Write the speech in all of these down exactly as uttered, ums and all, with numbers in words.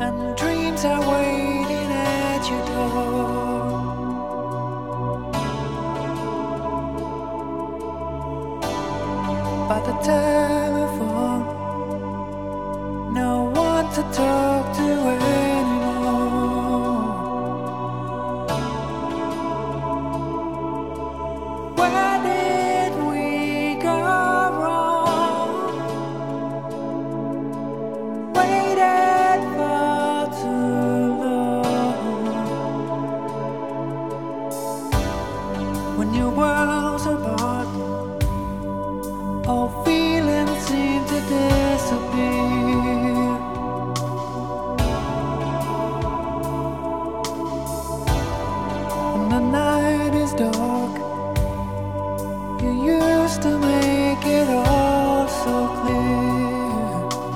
and dreams are waiting at your door. By the telephone, no one to talk to anymore. Where did we go wrong? Waited for too long. When your world's apart, all feelings seem to disappear. When the night is dark, you used to make it all so clear.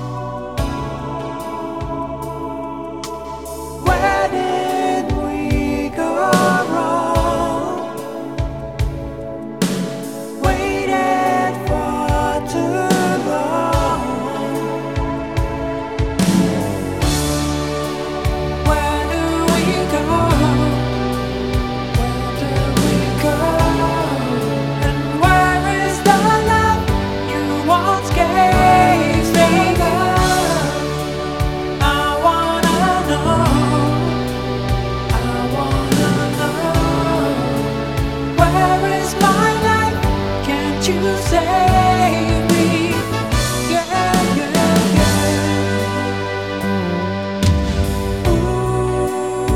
Where did we go wrong? Waited for too long. Where do we go? Where do we go? And where is the love you once gave me? I wanna know. I wanna know. Where is my life? Can't you save me? Yeah, yeah, yeah. Ooh,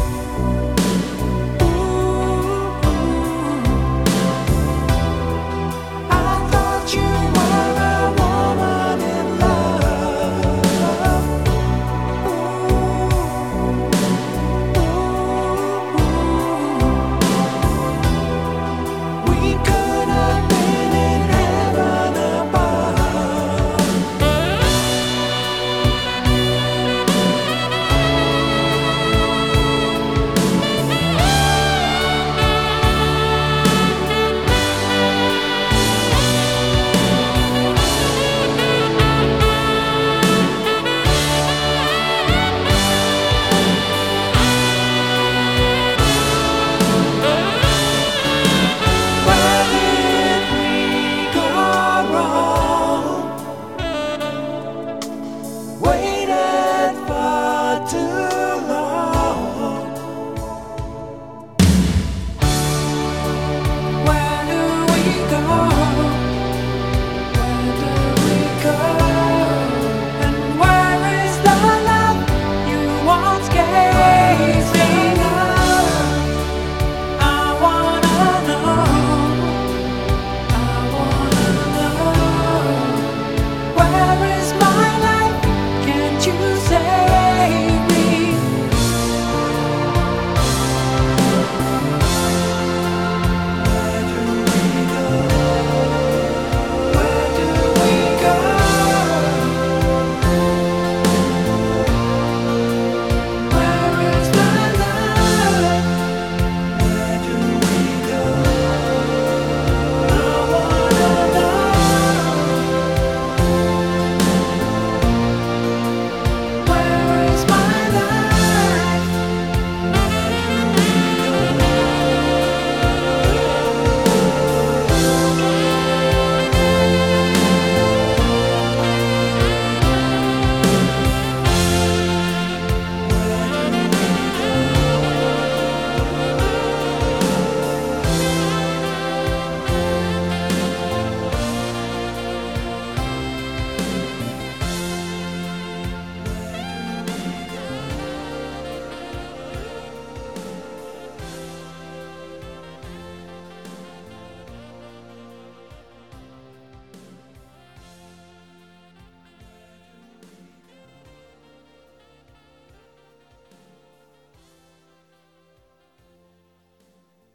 ooh, ooh. I thought you were a woman in love. Ooh, ooh, ooh. We could have been in heaven above. Where did we go wrong? Waited for too